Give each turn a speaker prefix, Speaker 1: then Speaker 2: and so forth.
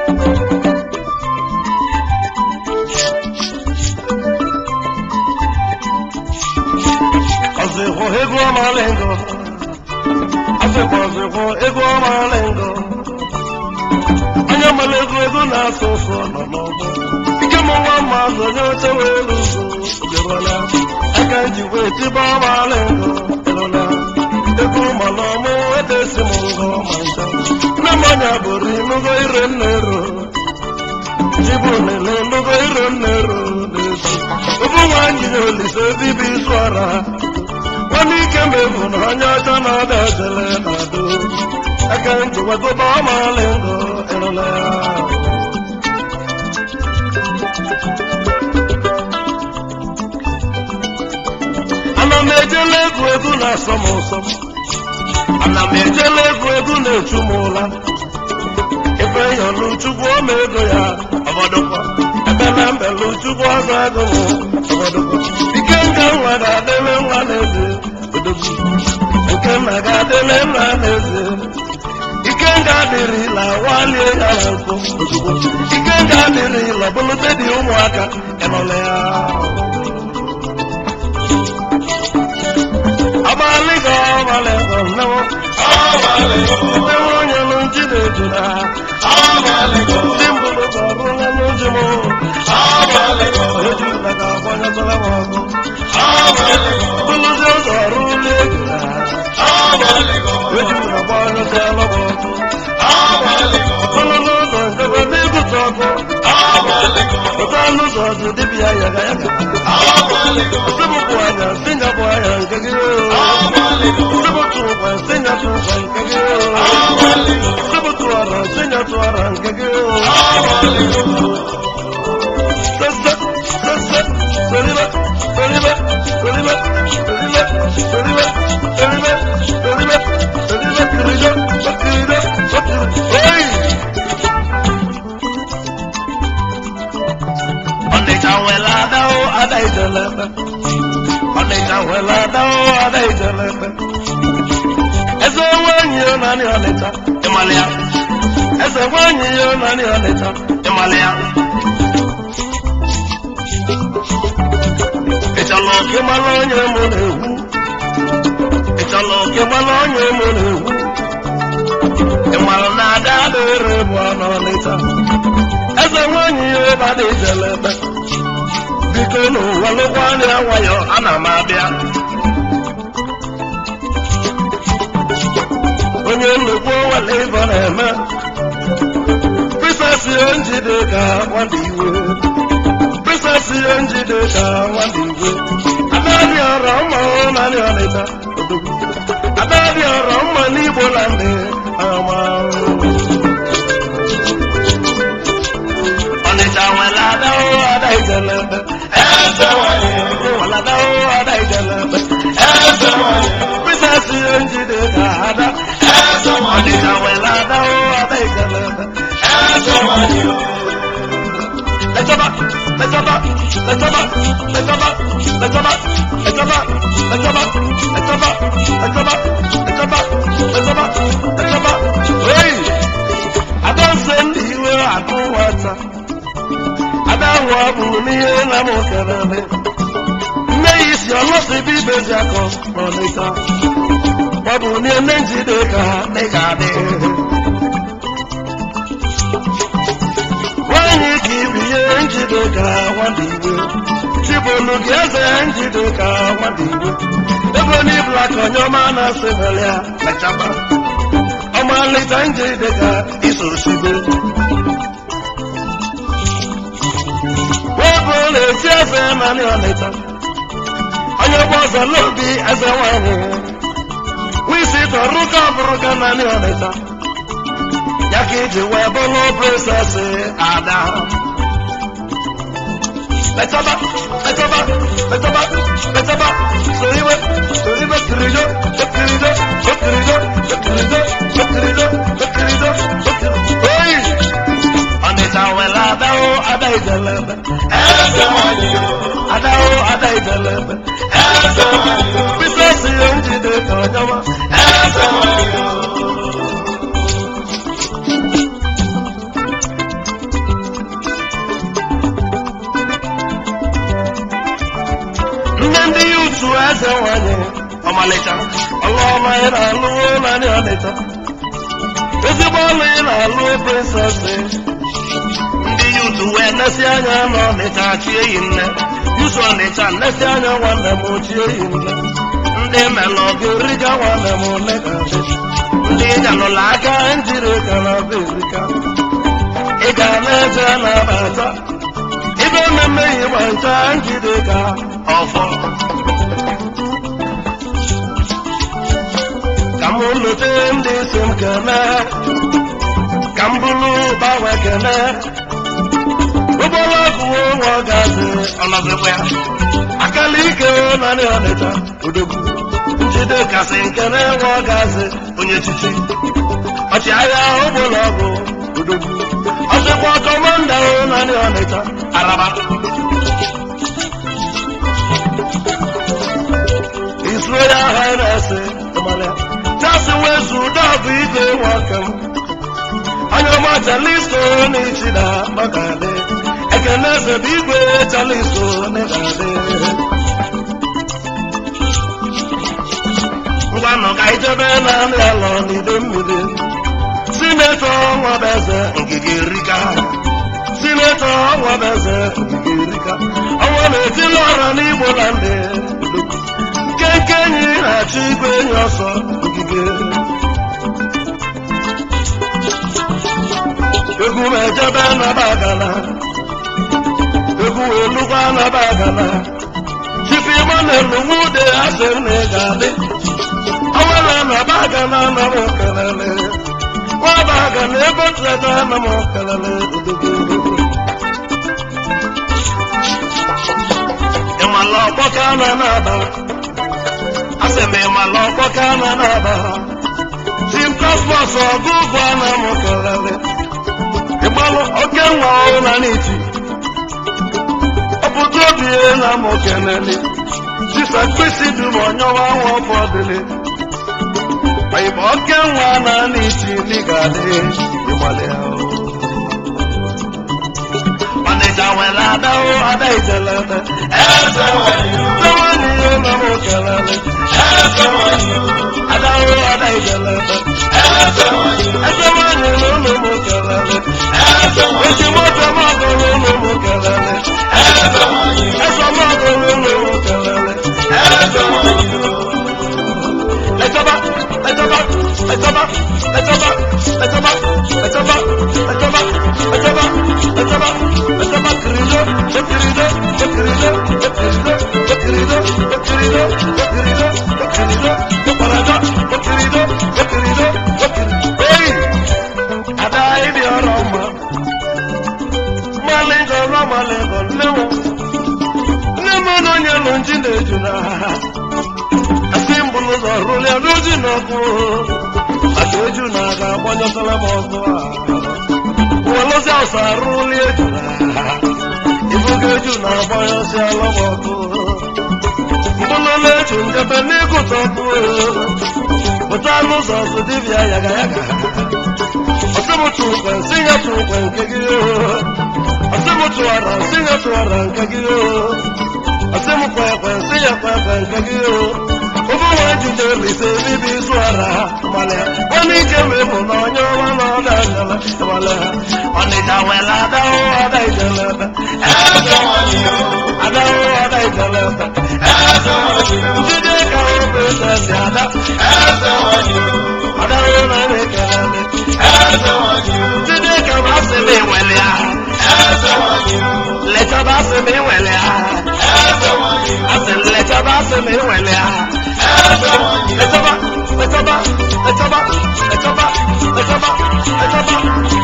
Speaker 1: Azeho ego malengo, azeho ego malengo. Anya malego ego na soso no no. Ike mo wa mazo nyote weluzo. Gerala, akanji weti ba malengo. Gerala, ego malomo edesi mungo manja. Na manya bori nugo irenero. Jibunele nugo irenero. Ubu wanyi nyoli se bibi swara. Wani kembe bunu hanya jana dajele nado. Akanji weti ba malengo. Gerala. Ana mejele egu na somosom. Ana mejele egu na chumula. Ife yolu chukwu omego ya abadokwa. Ebele mbelu chukwu azago abadokwa. Ikenga nwada adele nwa n'eze odogu. Ikenna ga adele nwa n'eze. Ikenga dịrị la walie ya na nko ozugbo. Ikenga dịrị la bulute dị ụmụaka enole ya. Abaligo no. Abaligo. Ewo nyalo njide juna. Abaligo. Simbolo baruna nojimo. Abaligo. Ejuna ka kwanya salamu. Abaligo. Buluzo zarule juna. Abaligo. Ejuna kwanya salamu. Abaligo. Buluzo ngabani kutoko. Abaligo. Otanu zozu dibia yaga yaga. Abaligo. Sibu kwanya singa kwanya ngagiro. Abaligo. Sibu tuwa singa tuwa ngagiro. Abaligo. Sibu tuwa singa tuwa ngagiro. Abaligo. Sasa Soliva Soliva Soliva Soliva Soliva Soliva Soliva Soliva Kirijo Kirijo Hey Onejawela dao adaijalebe Onejawela dao adaijalebe Eze wanyi nani oneta Emalia Eze wanyi nani oneta Emalia Echalo ke malonye monehu Echalo ke malonye monehu Emalo nada dere bwana oneta Eze wanyi adaijalebe Bikono walokwani awayo anamabia Onye nnukwu wale ibo na-eme Prisesi njide ka nwanda iwe Prisesi njide ka nwanda iwe Adadi ọrọ mma nani ọnịta Adadi ọrọ mma n'Igbo lande ama Ọnịta nwere adao ada ijelebe Eze nwanyị nwere adao ada ijelebe Eze nwanyị Prisesi njide ka ada Ọnịta nwere adao ada ijelebe Eze nwanyị Letaba Letaba Letaba Letaba Letaba Letaba Letaba Letaba Letaba Letaba Letaba Letaba Hey Adanse ndị iwe akụ nwata Adanwa bụ n'ihe na mụ kerele Nne ya isi ọlọsị bụ ibezi akọ n'ọnịta Ọ bụ n'ihe njide ka dị ka dị Nwanyị ka ibiye njide ka nwada iwe Chibolu gị eze njide ka nwada iwe Ebe n'ibla ka onyoma na-asị nwere ya mechaba Ọmalịta njide ka iso sibe Wepụ na-esi eze naanị ọnịta Onye bụ ọzọ n'obi eze nwanyị Wisi tọrụ ka bụrụ ka naanị ọnịta Ya ka iji wee bụrụ prinsesị ada Letaba, letaba, letaba, letaba Soriwe, soriwe, kirijo, kirijo, kirijo, kirijo, kirijo, kirijo, kirijo Oyi! Ọnịta nwere adao ada ijelebe Eze nwanyị Adao ada ijelebe Eze nwanyị Prinsesị njide ka onyewa Eze nwanyị eze nwanyị ọmalịcha ọlụ ọma ị na-alụ naanị ọnịcha ezigbo ọlụ ị na-alụ prinsesị ndị yutu wee nesi anya n'ọnịcha chie yi nne yusu ọnịcha nesi anya nwanne m chie yi nne ndị melụ ga-eriga nwanne m ole ka dị ndị galụla aka njiri ka na be erika ị ga na-eje na-abata ibe mmemme ịgba ncha njide ka ọfọ ka m lote ndị si m kene ka m bụrụ gbanwe kene ụgbọrọ ọkụwo nwa gazi ọnọdụkwa ya akala ike naanị ọnịcha odogwu njide kasị nkene nwa gazi onye chichi ọchịagha ụgbọrọ ọgwụ odogwu ọsịkwa kọmanda naanị ọnịcha araba His Royal Highness Chasi wezu dọbụ igwe nwoke m anya ọma chaliso n'ichida makade ekene eze bụ igwe chaliso n'ịgade ngwanụ ka ijebe na nri alọ n'ide mmiri sinetọ nwabeze ngige rika sinetọ nwabeze ngige rika ọnwa na-etili ọra n'igbo na ndị nke enyi na-achọ igwe enyi ọsọ ogige egwu ejebe n'abagana egwu elugwa n'abagana chifu ịma na-elugwu ude asị na ị ga-adị ọnwere n'abagana na m kelele nwabagana ebe treta na m kelele odogo ịmala ọkpọka na na-aba aseme malọkọ ka na naba Team Cosmos ọgụgụ na m kelele ịgbalụ oke nwa na n'iti ọpụta obi na m kelele jisa mkpịsị dum onyewa nwa ụfọdụle ịgba oke nwa na n'iti n'ịgadị ịgbalị ahụ ọnịcha nwere adahụ ada ijelete eze nwanyị na m kelele Adawo ada ijelete eze nwanyị n'ụlọ m kelele ezi moto mọgụ n'ụlọ m kelele eze mọgụ n'ụlọ m kelele letọba letọba letọba letọba letọba letọba letọba letọba letọba letọba kirido kirido kirido kirido kirido kirido kirido kirido Parada, querido, querido, hey, ada ibi oroma, malengo, nemo, nemo no nyalo njinde juna, asimbulu zorule adoji noku, adoji naga bonyo salamoku, walozi osarule juna, ibuge juna bonyo salamoku. Mbulole chungebe n'ikutoku Butanu sosu dibia yaga yaga Osimu chukwe nsinga chukwe nkegio Osimu chuara nsinga chuara nkegio Osimu kwekwe nsinga kwekwe nkegio Ubu wajinde lise bibi suara Malea Wani keme muna nyowa na odangala Malea Wani jawela adao ada ijelebe Eze wanyo Adao ada ijelebe Njide ka obe sesi ada Eze wanyo Adao na nekelele Eze wanyo Njide ka basi mi welea Eze wanyo Lecha basi mi welea Eze wanyo Ase lecha basi mi welea Eze wanyo Letaba, letaba, letaba, letaba, letaba, letaba